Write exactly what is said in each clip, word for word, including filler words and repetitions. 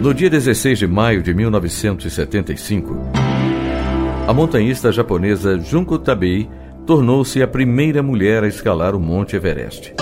No dia dezesseis de maio de mil novecentos e setenta e cinco, a montanhista japonesa Junko Tabei tornou-se a primeira mulher a escalar o Monte Everest.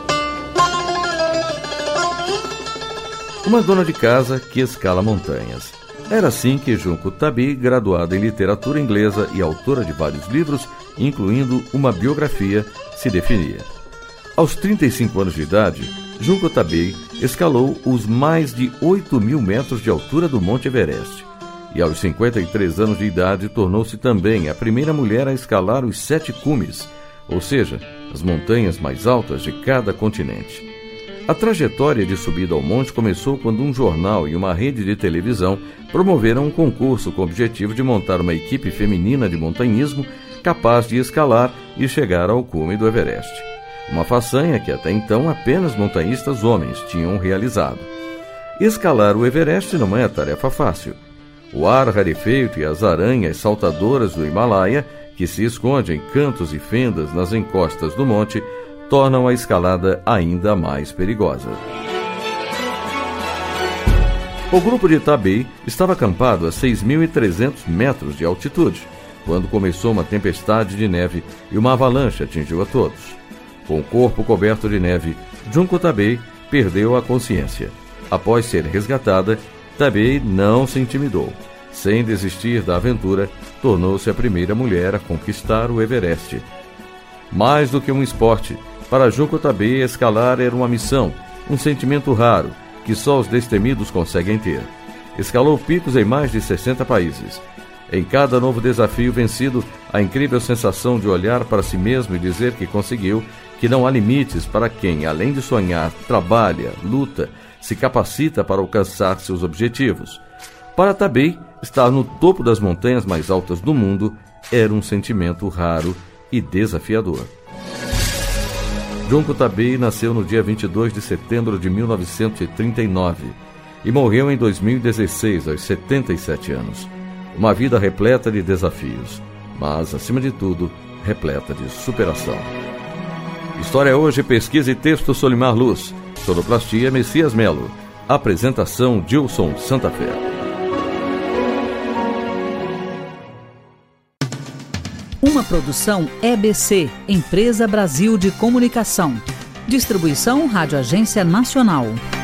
Uma dona de casa que escala montanhas. Era assim que Junko Tabei, graduada em literatura inglesa e autora de vários livros, incluindo uma biografia, se definia. Aos trinta e cinco anos de idade, Junko Tabei escalou os mais de oito mil metros de altura do Monte Everest. E aos cinquenta e três anos de idade tornou-se também a primeira mulher a escalar os sete cumes, ou seja, as montanhas mais altas de cada continente. A trajetória de subida ao monte começou quando um jornal e uma rede de televisão promoveram um concurso com o objetivo de montar uma equipe feminina de montanhismo capaz de escalar e chegar ao cume do Everest. Uma façanha que até então apenas montanhistas homens tinham realizado. Escalar o Everest não é tarefa fácil. O ar rarefeito e as aranhas saltadoras do Himalaia, que se escondem em cantos e fendas nas encostas do monte, tornam a escalada ainda mais perigosa. O grupo de Tabei estava acampado a seis mil e trezentos metros de altitude, quando começou uma tempestade de neve e uma avalanche atingiu a todos. Com o corpo coberto de neve, Junko Tabei perdeu a consciência. Após ser resgatada, Tabei não se intimidou. Sem desistir da aventura, tornou-se a primeira mulher a conquistar o Everest. Mais do que um esporte, para Junko Tabei escalar era uma missão, um sentimento raro, que só os destemidos conseguem ter. Escalou picos em mais de sessenta países. Em cada novo desafio vencido, a incrível sensação de olhar para si mesmo e dizer que conseguiu, que não há limites para quem, além de sonhar, trabalha, luta, se capacita para alcançar seus objetivos. Para Tabei, estar no topo das montanhas mais altas do mundo era um sentimento raro e desafiador. Junko Tabei nasceu no dia vinte e dois de setembro de mil novecentos e trinta e nove e morreu em dois mil e dezesseis, aos setenta e sete anos. Uma vida repleta de desafios, mas, acima de tudo, repleta de superação. História Hoje, pesquisa e texto Solimar Luz. Sonoplastia Messias Melo. Apresentação Dilson Santa Fé. Uma produção E B C, Empresa Brasil de Comunicação. Distribuição Rádio Agência Nacional.